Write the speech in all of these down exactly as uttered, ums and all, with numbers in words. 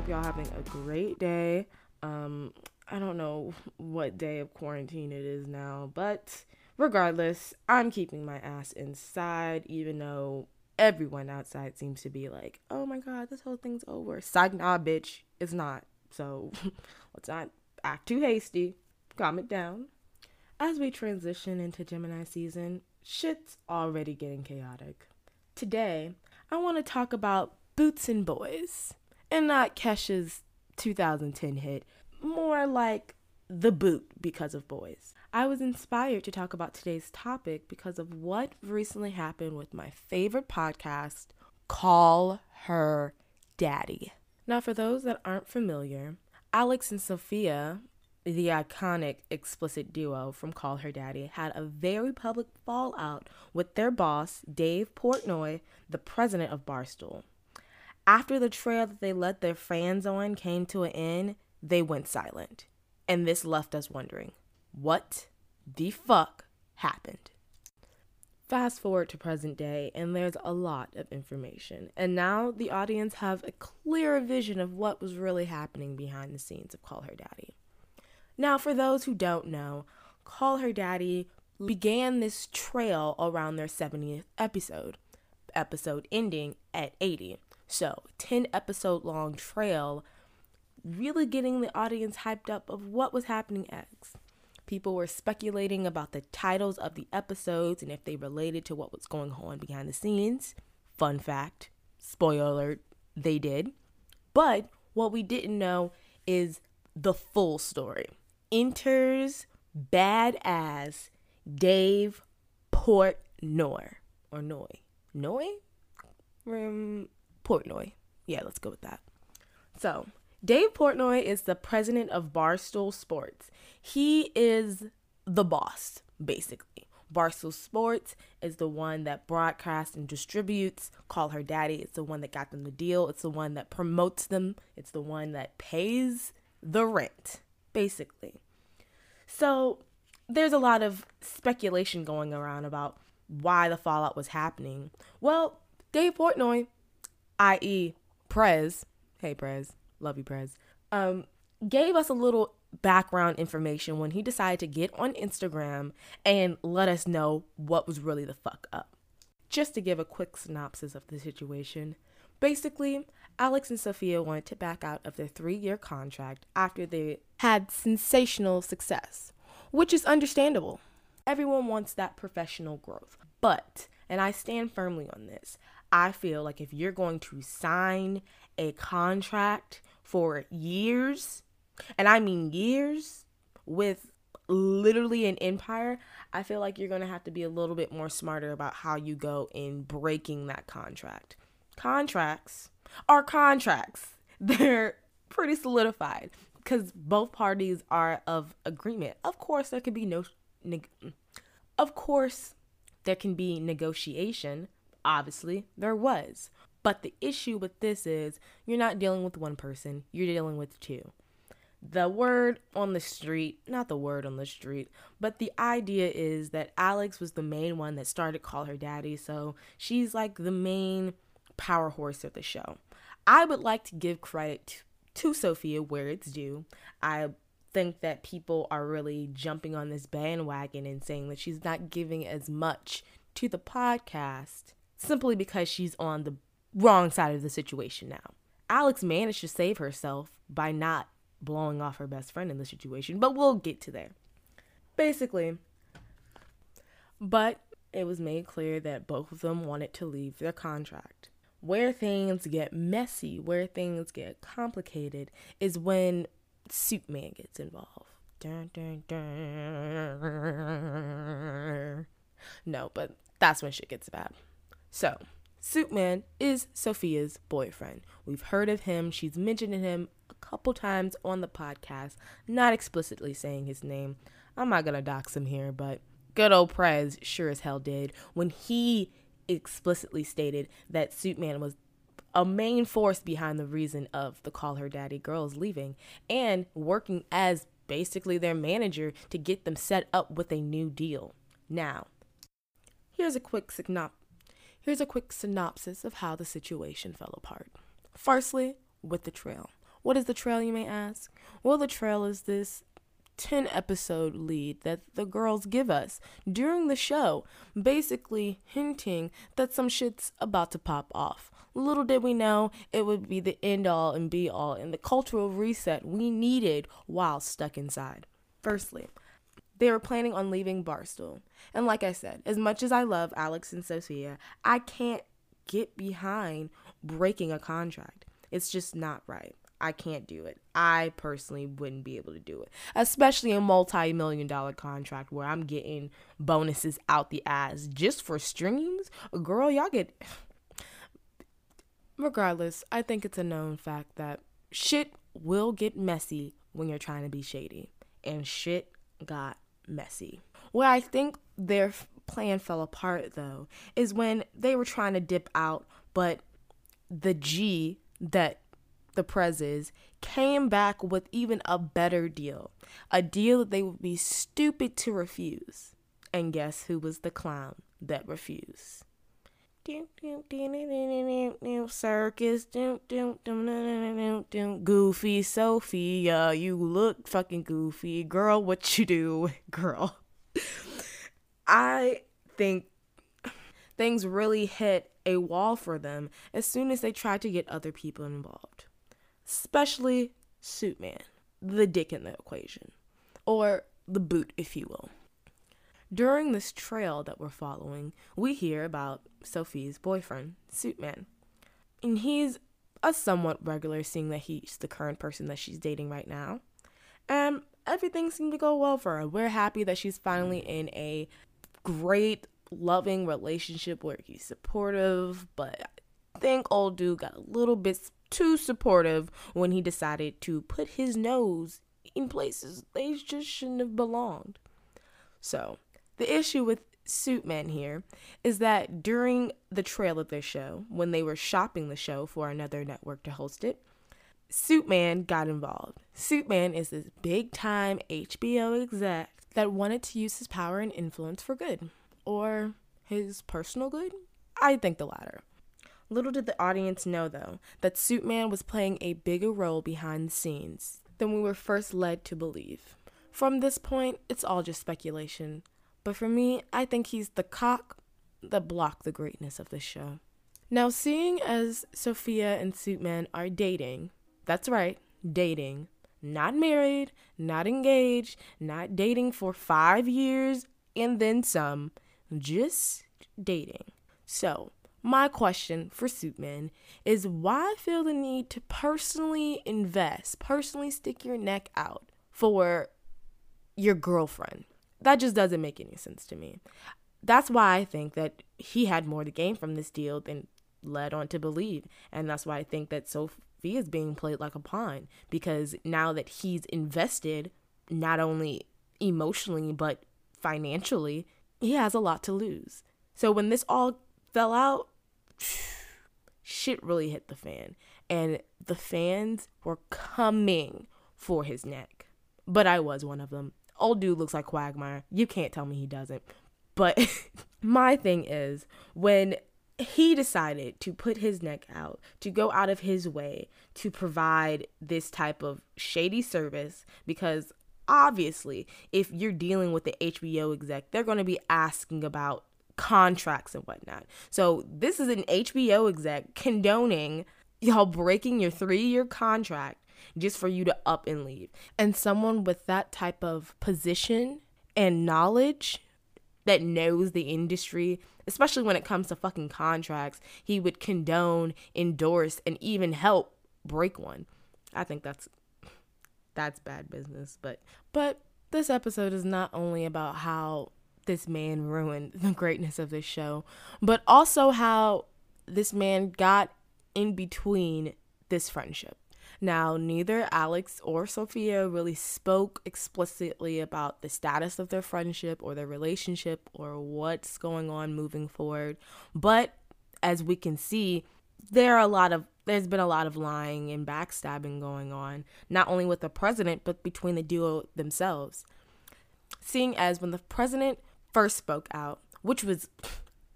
hope y'all having a great day. Um, I don't know what day of quarantine it is now, but regardless, I'm keeping my ass inside, even though everyone outside seems to be like, oh my god, this whole thing's over. Psych, nah, bitch, it's not. So let's not act too hasty. Calm it down. As we transition into Gemini season, shit's already getting chaotic. Today, I want to talk about Boots and Boys, and not Kesha's two thousand ten hit, more like The Boot because of Boys. I was inspired to talk about today's topic because of what recently happened with my favorite podcast, Call Her Daddy. Now, for those that aren't familiar, Alex and Sophia, the iconic explicit duo from Call Her Daddy, had a very public fallout with their boss, Dave Portnoy, the president of Barstool. After the trail that they let their fans on came to an end, they went silent. And this left us wondering, what the fuck happened? Fast forward to present day, and there's a lot of information. And now the audience have a clearer vision of what was really happening behind the scenes of Call Her Daddy. Now, for those who don't know, Call Her Daddy began this trail around their seventieth episode, episode ending at eighty. So, ten episode long trail, really getting the audience hyped up of what was happening next. People were speculating about the titles of the episodes and if they related to what was going on behind the scenes. Fun fact, spoiler alert, they did. But what we didn't know is the full story. Enters badass Dave Portnoy. Or Noy. Noy? Um, Portnoy. Yeah, let's go with that. So, Dave Portnoy is the president of Barstool Sports. He is the boss, basically. Barstool Sports is the one that broadcasts and distributes Call Her Daddy. It's the one that got them the deal. It's the one that promotes them. It's the one that pays the rent, basically. So there's a lot of speculation going around about why the fallout was happening. Well, Dave Portnoy, that is. Prez, hey Prez, love you Prez, um, gave us a little background information when he decided to get on Instagram and let us know what was really the fuck up. Just to give a quick synopsis of the situation, basically, Alex and Sophia wanted to back out of their three-year contract after they had sensational success, which is understandable. Everyone wants that professional growth, but, and I stand firmly on this, I feel like if you're going to sign a contract for years, and I mean years, with literally an empire, I feel like you're going to have to be a little bit more smarter about how you go in breaking that contract. Contracts are contracts. They're pretty solidified because both parties are of agreement. Of course, there could be no, neg- of course, there can be negotiation. Obviously, there was. But the issue with this is you're not dealing with one person, you're dealing with two. The word on the street, not the word on the street, but the idea is that Alex was the main one that started Call Her Daddy, so she's like the main power horse of the show. I would like to give credit to Sophia where it's due. I think that people are really jumping on this bandwagon and saying that she's not giving as much to the podcast simply because she's on the wrong side of the situation now. Alex managed to save herself by not blowing off her best friend in the situation, but we'll get to there. Basically, but it was made clear that both of them wanted to leave their contract. Where things get messy, where things get complicated, is when Suit Man gets involved. Dun, dun, dun. No, but that's when shit gets bad. So, Suit Man is Sophia's boyfriend. We've heard of him. She's mentioned him a couple times on the podcast, not explicitly saying his name. I'm not going to dox him here, but good old Prez sure as hell did when he explicitly stated that Suit Man was a main force behind the reason of the Call Her Daddy girls leaving and working as basically their manager to get them set up with a new deal. Now, here's a quick synopsis. Here's a quick synopsis of how the situation fell apart. Firstly, with the trail. What is the trail, you may ask? Well, the trail is this ten episode lead that the girls give us during the show, basically hinting that some shit's about to pop off. Little did we know it would be the end all and be all and the cultural reset we needed while stuck inside. Firstly, they were planning on leaving Barstool. And like I said, as much as I love Alex and Sophia, I can't get behind breaking a contract. It's just not right. I can't do it. I personally wouldn't be able to do it, especially a multi-million dollar contract where I'm getting bonuses out the ass just for streams. Girl, y'all get... Regardless, I think it's a known fact that shit will get messy when you're trying to be shady. And shit got messy. Where I think their plan fell apart, though, is when they were trying to dip out, but the G that the Prez is came back with even a better deal. A deal that they would be stupid to refuse. And guess who was the clown that refused? Circus. Goofy Sophia, you look fucking goofy. Girl, what you do? Girl. I think things really hit a wall for them as soon as they tried to get other people involved. Especially Suitman, the dick in the equation, or the boot, if you will. During this trail that we're following, we hear about Sophie's boyfriend, Suitman. And he's a somewhat regular, seeing that he's the current person that she's dating right now. And everything seemed to go well for her. We're happy that she's finally in a great, loving relationship where he's supportive, but I think old dude got a little bit too supportive when he decided to put his nose in places they just shouldn't have belonged. So, the issue with Suitman here is that during the trail of their show, when they were shopping the show for another network to host it, Suitman got involved. Suitman is this big-time H B O exec that wanted to use his power and influence for good. Or his personal good? I think the latter. Little did the audience know, though, that Suitman was playing a bigger role behind the scenes than we were first led to believe. From this point, it's all just speculation. But for me, I think he's the cock that blocked the greatness of this show. Now, seeing as Sophia and Suitman are dating, that's right, dating, not married, not engaged, not dating for five years and then some, just dating. So, my question for Suitman is why feel the need to personally invest, personally stick your neck out for your girlfriend? That just doesn't make any sense to me. That's why I think that he had more to gain from this deal than led on to believe. And that's why I think that Sophie is being played like a pawn, because now that he's invested, not only emotionally, but financially, he has a lot to lose. So when this all fell out, shit really hit the fan. And the fans were coming for his neck. But I was one of them. Old dude looks like Quagmire. You can't tell me he doesn't. But my thing is, when he decided to put his neck out, to go out of his way to provide this type of shady service, because obviously, if you're dealing with the H B O exec, they're going to be asking about contracts and whatnot. So this is an H B O exec condoning y'all breaking your three-year contract just for you to up and leave. And someone with that type of position and knowledge that knows the industry, especially when it comes to fucking contracts, he would condone, endorse, and even help break one. I think that's that's bad business. But but this episode is not only about how this man ruined the greatness of this show, but also how this man got in between this friendship. Now, neither Alex or Sophia really spoke explicitly about the status of their friendship or their relationship or what's going on moving forward. But as we can see, there are a lot of there's been a lot of lying and backstabbing going on, not only with the president, but between the duo themselves. Seeing as when the president first spoke out, which was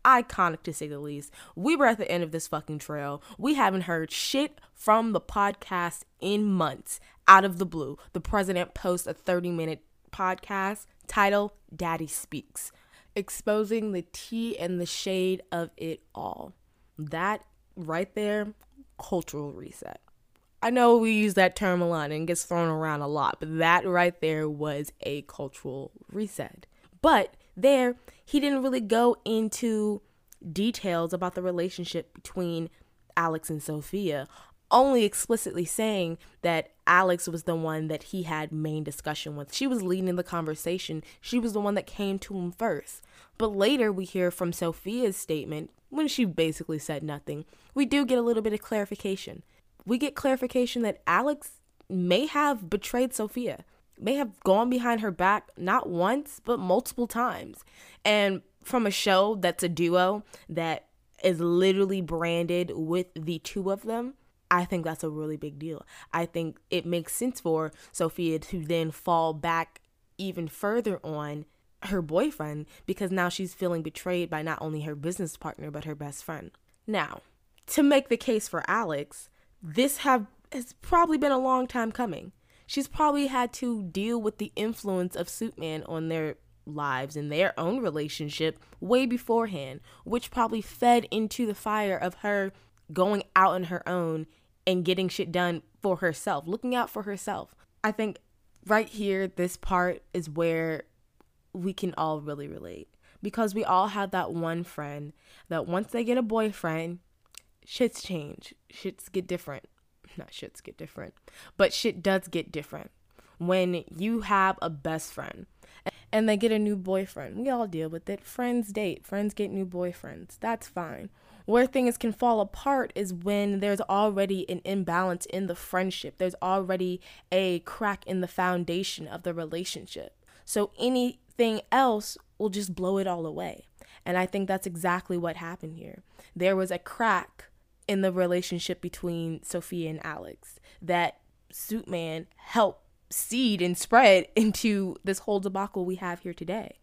iconic to say the least. We were at the end of this fucking trail. We haven't heard shit from the podcast in months. Out of the blue, the president posts a thirty minute podcast titled Daddy Speaks, exposing the tea and the shade of it all. That right there, cultural reset. I know we use that term a lot and it gets thrown around a lot, but that right there was a cultural reset. But there, he didn't really go into details about the relationship between Alex and Sophia, only explicitly saying that Alex was the one that he had main discussion with. She was leading the conversation. She was the one that came to him first. But later we hear from Sophia's statement, when she basically said nothing, we do get a little bit of clarification. We get clarification that Alex may have betrayed Sophia, may have gone behind her back not once, but multiple times. And from a show that's a duo that is literally branded with the two of them, I think that's a really big deal. I think it makes sense for Sophia to then fall back even further on her boyfriend because now she's feeling betrayed by not only her business partner, but her best friend. Now, to make the case for Alex, this have has probably been a long time coming. She's probably had to deal with the influence of Suitman on their lives and their own relationship way beforehand, which probably fed into the fire of her going out on her own and getting shit done for herself, looking out for herself. I think right here, this part is where we can all really relate because we all have that one friend that once they get a boyfriend, shit's change. Shits get different. Not shits get different, but shit does get different. When you have a best friend and they get a new boyfriend, we all deal with it. Friends date, friends get new boyfriends. That's fine. Where things can fall apart is when there's already an imbalance in the friendship. There's already a crack in the foundation of the relationship. So anything else will just blow it all away. And I think that's exactly what happened here. There was a crack in the relationship between Sophia and Alex that Suitman helped seed and spread into this whole debacle we have here today.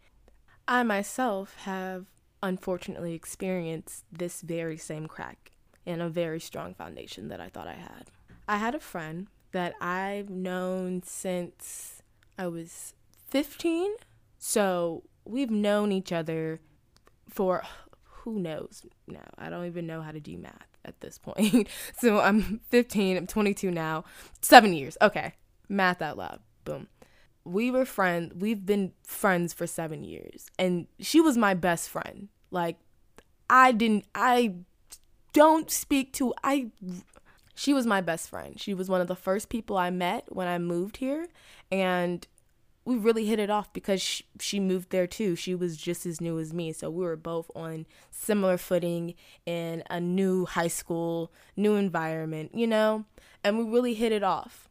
I myself have unfortunately experienced this very same crack in a very strong foundation that I thought I had. I had a friend that I've known since I was fifteen. So we've known each other for who knows now. I don't even know how to do math at this point. So I'm fifteen, I'm twenty-two now. Seven years. Okay. Math out loud. Boom. We were friends. We've been friends for seven years. And she was my best friend. Like, I didn't, I don't speak to, I, she was my best friend. She was one of the first people I met when I moved here. And we really hit it off because she, she moved there too. She was just as new as me. So we were both on similar footing in a new high school, new environment, you know, and we really hit it off.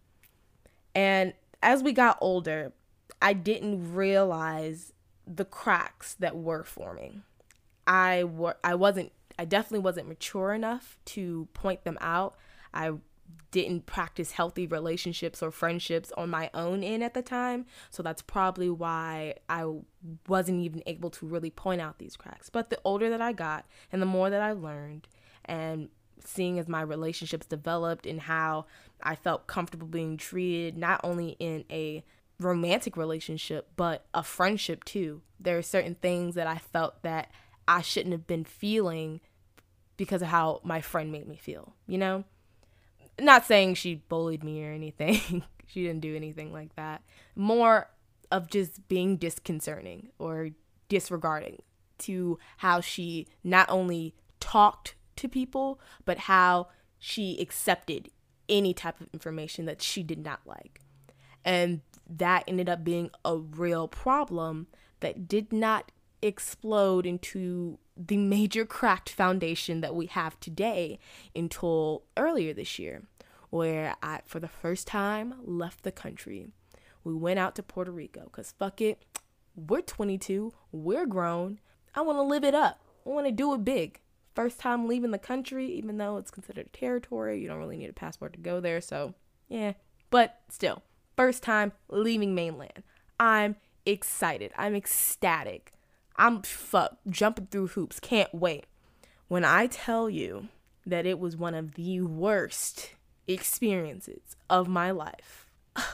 And as we got older, I didn't realize the cracks that were forming. I were, I wasn't, I definitely wasn't mature enough to point them out. I didn't practice healthy relationships or friendships on my own end at the time. So that's probably why I wasn't even able to really point out these cracks. But the older that I got and the more that I learned and seeing as my relationships developed and how I felt comfortable being treated, not only in a romantic relationship, but a friendship too. There are certain things that I felt that I shouldn't have been feeling because of how my friend made me feel, you know? Not saying she bullied me or anything. She didn't do anything like that. More of just being disconcerting or disregarding to how she not only talked to people, but how she accepted any type of information that she did not like. And that ended up being a real problem that did not explode into the major cracked foundation that we have today until earlier this year, where I, for the first time, left the country. We went out to Puerto Rico because fuck it, we're twenty-two, we're grown. I want to live it up. I want to do it big. First time leaving the country, even though it's considered a territory. You don't really need a passport to go there, so yeah. But still, first time leaving mainland. I'm excited. I'm ecstatic. I'm fuck jumping through hoops. Can't wait. When I tell you that it was one of the worst experiences of my life.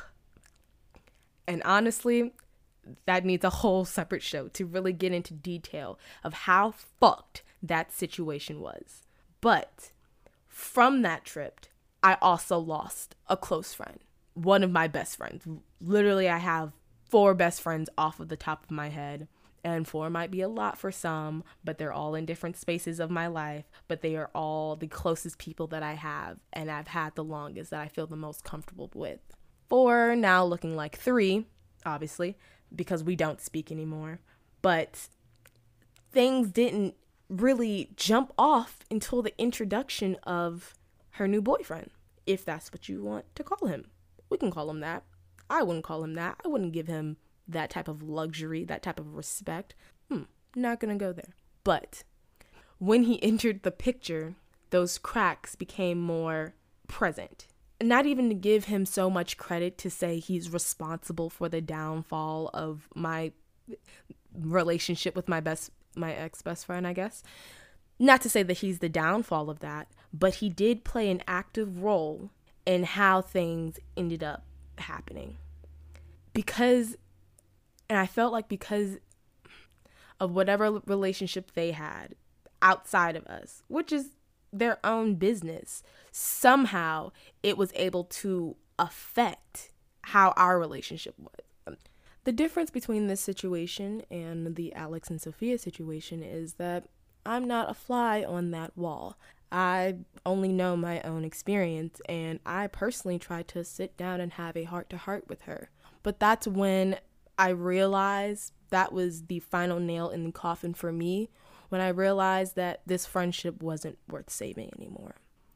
And honestly, that needs a whole separate show to really get into detail of how fucked that situation was. But from that trip, I also lost a close friend. One of my best friends. Literally, I have four best friends off of the top of my head. And four might be a lot for some, but they're all in different spaces of my life. But they are all the closest people that I have, and I've had the longest, that I feel the most comfortable with. Four, now looking like three, obviously, because we don't speak anymore. But things didn't really jump off until the introduction of her new boyfriend, if that's what you want to call him. We can call him that. I wouldn't call him that. I wouldn't give him that type of luxury, that type of respect. Hmm, not gonna go there. But when he entered the picture, those cracks became more present. Not even to give him so much credit to say he's responsible for the downfall of my relationship with my best, my ex-best friend, I guess. Not to say that he's the downfall of that, but he did play an active role in how things ended up happening. Because, and I felt like because of whatever relationship they had outside of us, which is their own business, somehow it was able to affect how our relationship was. The difference between this situation and the Alex and Sophia situation is that I'm not a fly on that wall. I only know my own experience, and I personally tried to sit down and have a heart-to-heart with her. But that's when I realized that was the final nail in the coffin for me, when I realized that this friendship wasn't worth saving anymore.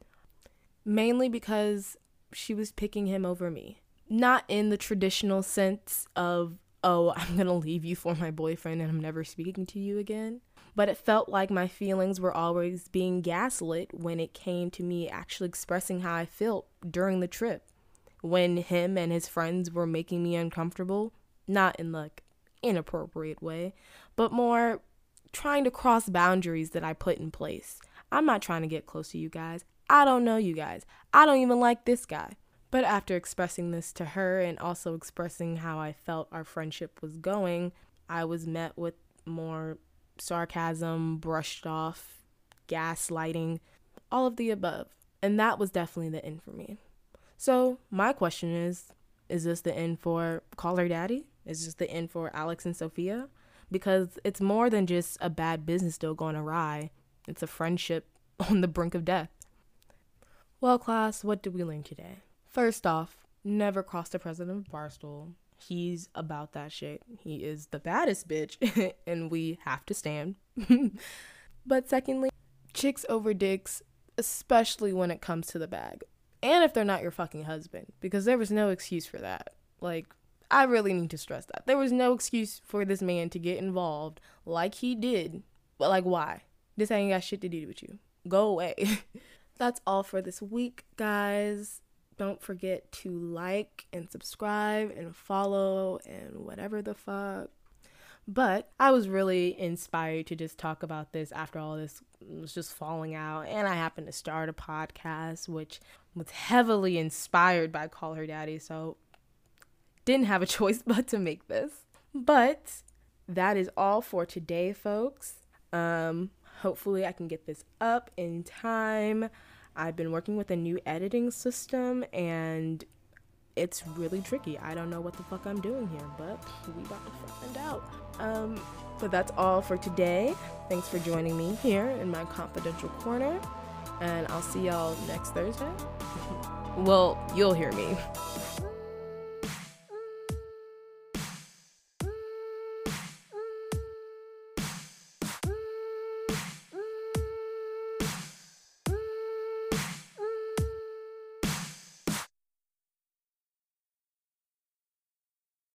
Mainly because she was picking him over me. Not in the traditional sense of, oh, I'm going to leave you for my boyfriend and I'm never speaking to you again. But it felt like my feelings were always being gaslit when it came to me actually expressing how I felt during the trip. When him and his friends were making me uncomfortable, not in like inappropriate way, but more trying to cross boundaries that I put in place. I'm not trying to get close to you guys. I don't know you guys. I don't even like this guy. But after expressing this to her and also expressing how I felt our friendship was going, I was met with more sarcasm, brushed off, gaslighting, all of the above. And that was definitely the end for me. So my question is, is this the end for Call Her Daddy? Is this the end for Alex and Sophia? Because it's more than just a bad business deal going awry. It's a friendship on the brink of death. Well, class, what did we learn today? First off, never cross the president of Barstool. He's about that shit. He is the baddest bitch, and we have to stand. But secondly, chicks over dicks, especially when it comes to the bag. And if they're not your fucking husband, because there was no excuse for that. Like, I really need to stress that. There was no excuse for this man to get involved like he did. But like, why? This ain't got shit to do with you. Go away. That's all for this week, guys. Don't forget to like and subscribe and follow and whatever the fuck. But I was really inspired to just talk about this after all this was just falling out. And I happened to start a podcast, which was heavily inspired by Call Her Daddy. So didn't have a choice but to make this. But that is all for today, folks. Um, hopefully I can get this up in time. I've been working with a new editing system and it's really tricky. I don't know what the fuck I'm doing here, but we about to find out. Um, but that's all for today. Thanks for joining me here in my confidential corner, and I'll see y'all next Thursday. Well, you'll hear me.